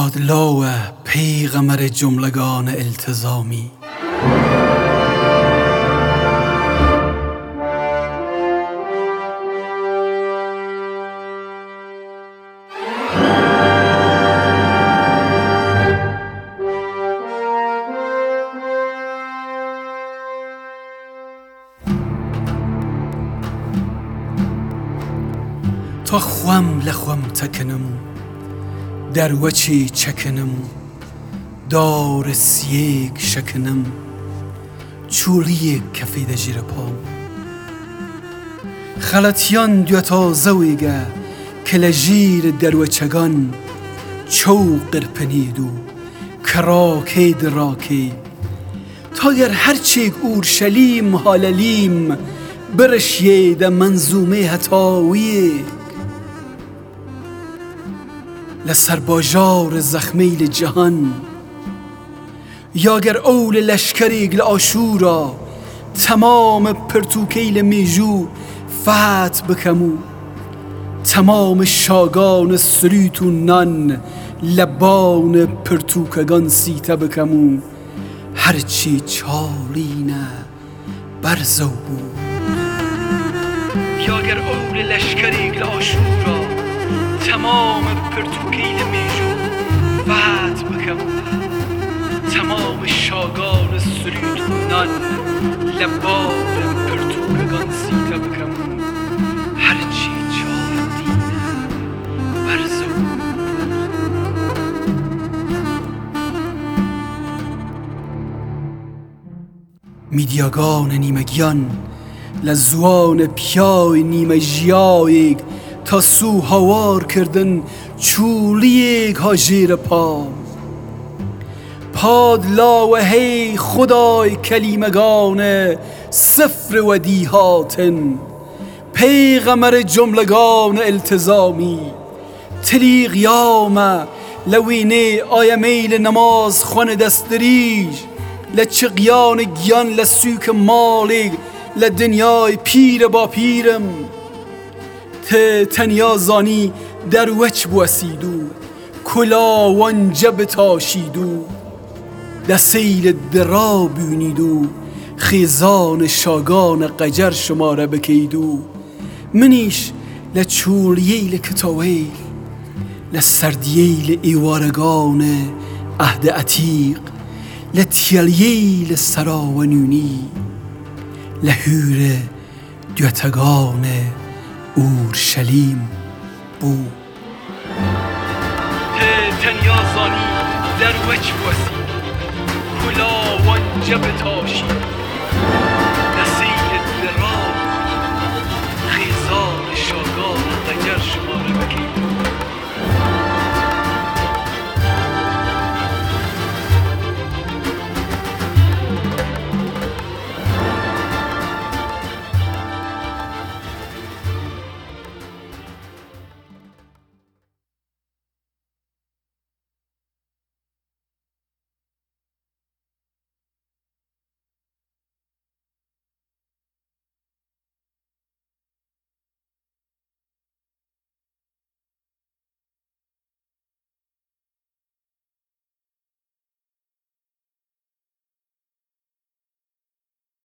پادلاو پیغمبر جملگان التزامی. تا خوام لخوام تکنم در وچی چکنم دار سیگ شکنم چولی کفید جیر پام خلطیان دوتا زویگه کلجیر در وچگان چو قرپنیدو کراکی دراکی تا گر هرچیگ اورشلیم حاللیم برشید منظومه هتاویه لسر باجار زخمیل جهان یا گر اول لشکریگ لآشورا تمام پرتوکیل میجو فتح بکمو تمام شاگان سریت و نان لبان پرتوکگان سیته بکمو هرچی چالینه برزو بود یا گر اول لشکریگ لآشورا تمام پرتوکیل میجو فتح بکمو تمام شاگان سرید و نان لبان پرتوکگان سیته بکمو هرچی چالینه برزو میدیاگان نیمگیان لزوان پیای نیمه جیایگ تا سو هوار کردن چولیگ ها جیر پا پادلا و هی خدای کلیمگان سفر و دیهاتن پیغمبر جملگان التزامی تلی قیامه لوینه آیمیل نماز خون دستریج لچقیان گیان لسوک مالیگ لدنیای پیر با پیرم تنیا زانی در وچ بوسیدو کلا وانجا بتاشیدو دسیل درا بونیدو خیزان شاگان قجر شماره بکیدو منیش لچولییل کتاویل لسردییل ایوارگان عهد عتیق لتیلییل سراونونی لهور دوتگان اورشلیم بو تنیا زانی در وچ بوسی کلا وانجا بتاشی نسیل درا